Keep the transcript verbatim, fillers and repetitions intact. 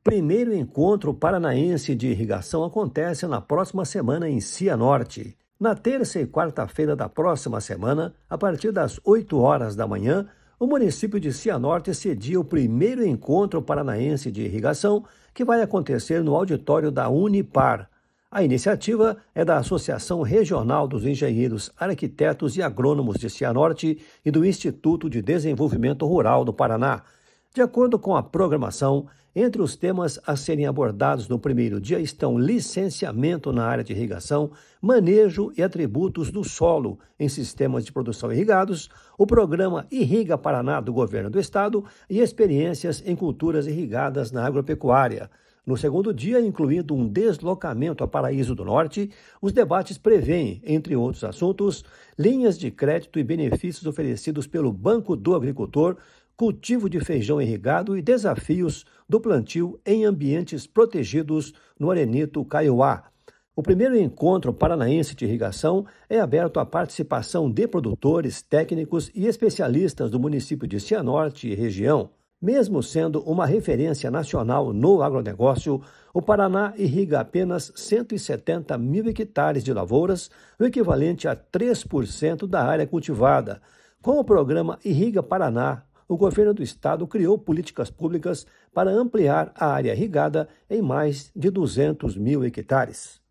Primeiro encontro paranaense de irrigação acontece na próxima semana em Cianorte. Na terça e quarta-feira da próxima semana, a partir das oito horas da manhã, o município de Cianorte cedia o primeiro encontro paranaense de irrigação, que vai acontecer no auditório da Unipar. A iniciativa é da Associação Regional dos Engenheiros, Arquitetos e Agrônomos de Cianorte e do Instituto de Desenvolvimento Rural do Paraná. De acordo com a programação, entre os temas a serem abordados no primeiro dia estão licenciamento na área de irrigação, manejo e atributos do solo em sistemas de produção irrigados, o programa Irriga Paraná do Governo do Estado e experiências em culturas irrigadas na agropecuária. No segundo dia, incluindo um deslocamento a Paraíso do Norte, os debates prevêem, entre outros assuntos, linhas de crédito e benefícios oferecidos pelo Banco do Agricultor, cultivo de feijão irrigado e desafios do plantio em ambientes protegidos no Arenito Kaiowá. O primeiro encontro paranaense de irrigação é aberto à participação de produtores, técnicos e especialistas do município de Cianorte e região. Mesmo sendo uma referência nacional no agronegócio, o Paraná irriga apenas cento e setenta mil hectares de lavouras, o equivalente a três por cento da área cultivada. Com o programa Irriga Paraná, o governo do estado criou políticas públicas para ampliar a área irrigada em mais de duzentos mil hectares.